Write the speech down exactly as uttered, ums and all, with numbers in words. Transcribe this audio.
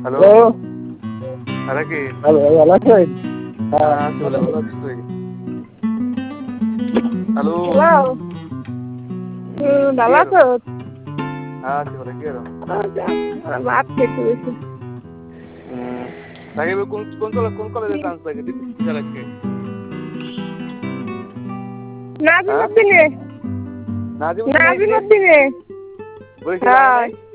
Hello hello আরে কি hello ভালো আছেন? হ্যাঁ চলে ভালো আছিস তুই হ্যালো হ্যালো হুম ভালো আছো? হ্যাঁ আছি বলে কি আর ভাত খেতে বসে সাকিব কোন কোন কলেজ কোন কলেজে চান্স লাগে দিতে নাজিমুদ্দিনে নাজিমুদ্দিনে নাজিমুদ্দিনে বরিশাল হ্যাঁ